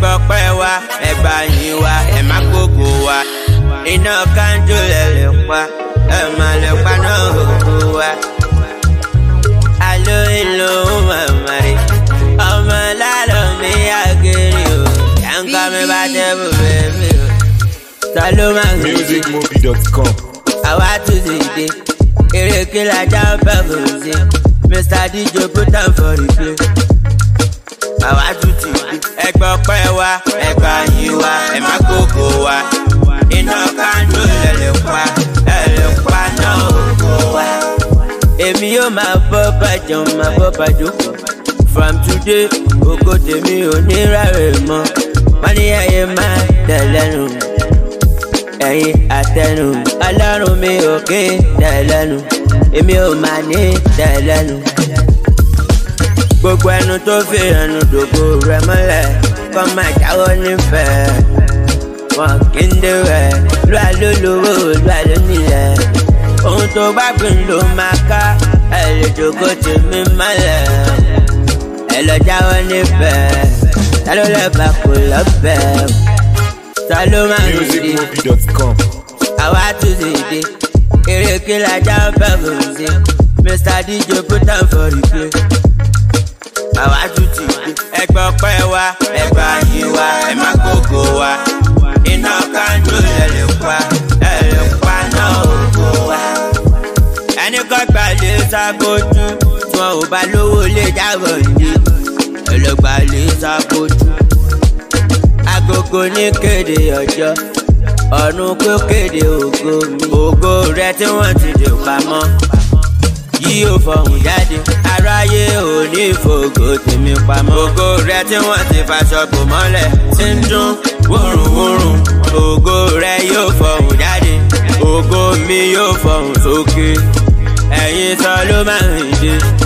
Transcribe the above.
gbọ́ pẹ́ wá ẹ gbà yín wá ẹ má gbogbo wá iná kanjú lè pa ẹ má lè pa náà gbogbo wá. alo ìlú màmá rẹ̀ ọmọ lálọ́ mi àgẹ̀rẹ̀ o yàǹkà mi bá tẹ́bù bẹ́ẹ̀ o. sọlọ́ máa ń gbé musicmobi.com. àwa tún ti dé eré kí la já ń bẹ̀ kò sí Mr. DJ put am for replay. àwa tún ti dé ẹgbẹ́ ọpẹ́ wa ẹgbà yín wa ẹ má gbogbo wa iná kanjú lè pa náà ògo wa. èmi yóò máa bọ́ bàjọ́ máa bọ́ bàjọ́ from today ògo tèmi ò ní rárẹ̀ mọ́ wọ́n ní ayé máa tẹ̀lẹ́nu ẹ̀yin àtẹnu ọlọ́run mi ò kí tẹ̀lẹ́nu èmi ò máa ní tẹ̀lẹ́nu. gbogbo ẹnu tó fi ẹnu dògbò rẹ̀ mọ́lẹ̀ kọ́ máa jáwọ́ nífẹ̀ẹ́ wọn kì í dẹ̀wẹ̀ lóà ló lówó lóà ló nílẹ̀ ohun tó bá gbìn ló máa ká ẹ lè dògbò tì mí mọ́lẹ̀ ẹ lọ jáwọ́ nífẹ̀ẹ́ ta ló lẹ́bàá kò lọ́bẹ̀ẹ́ ta ló máa ń rí musicmobi.com. àwa tún ti dé eré kí la já ń bẹ̀ kò sí Mr. DJ put am for replay. àwa tún ti dé ẹgbẹ́ ọpẹ́ wa ẹgbà yín wa ẹ má gbogbo wa iná kanjú lè pa náà ògo wa. ẹni kọ́ gbàlè sábójú tí wọn ò bá lówó lè jábọ̀ ní ẹlẹ́gbàlè sábójú. agogo ní kéde ọjọ́ ọ̀run kó kéde ògo mi ògo rẹ tí wọ́n ti dè pamọ́ yìí ò fọ̀hún jáde aráyé ò ní fògo tèmi pamọ́ ògo rẹ tí wọ́n ti faṣọ bò mọ́lẹ̀ tí ń dún wúrùwúrùn ògo rẹ yóò fọ̀hún jáde ògo mi yóò fọ̀hún sókè ẹ̀yin sọ ló máa ń dé